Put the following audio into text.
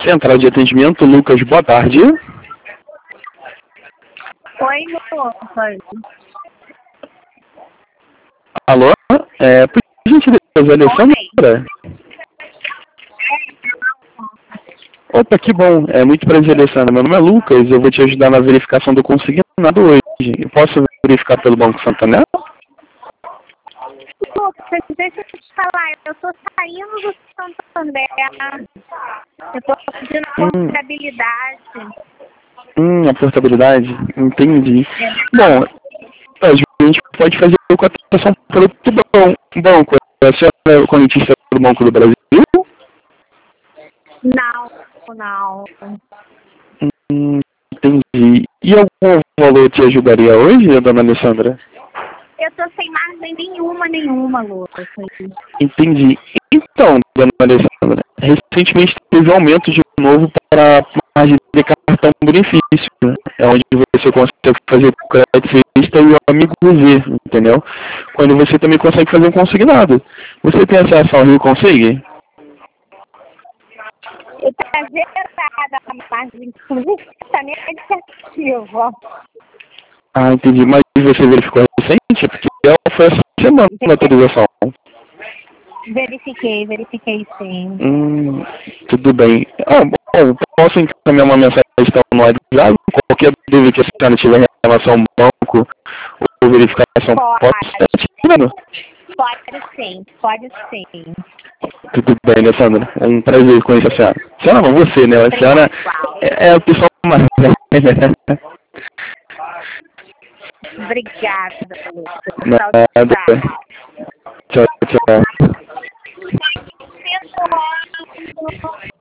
Central de atendimento, Lucas, boa tarde. Oi, Lucas. Alô? Por gentileza, Alessandra? Opa, que bom. Muito prazer, Alessandra. Meu nome é Lucas, eu vou te ajudar na verificação do consignado hoje. Eu posso verificar pelo Banco Santander? Lucas, deixa eu te falar, eu tô saindo do Santander. Eu tô pedindo portabilidade. A portabilidade? Entendi. Bom, a gente pode fazer a cotação por outro banco. A senhora é o correntista do Banco do Brasil? Não. Entendi. E algum valor te ajudaria hoje, dona Alessandra? Eu tô sem margem nenhuma, Lucas. Entendi. Então, dona Alessandra, recentemente teve um aumento de novo para a margem de cartão benefício, né? É onde você consegue fazer o crédito vista e o amigo V, entendeu? Quando você também consegue fazer um consignado. Você tem acesso ao Rio Consigne? Eu tá zerada a margem, inclusive tá negativa. Ah, entendi. Mas você verificou recente? Porque ela foi essa semana na atualização. Verifiquei sim. Tudo bem. Bom, posso encaminhar uma mensagem no WhatsApp? Qualquer dúvida que a senhora tiver em relação ao banco ou verificação, posso estar tirando? Pode sim. Tudo bem, Alessandra. É um prazer conhecer a senhora. Senhora não, você, né? A senhora é a pessoa mais... Obrigada, Lucas. Nada. Tchau, tchau.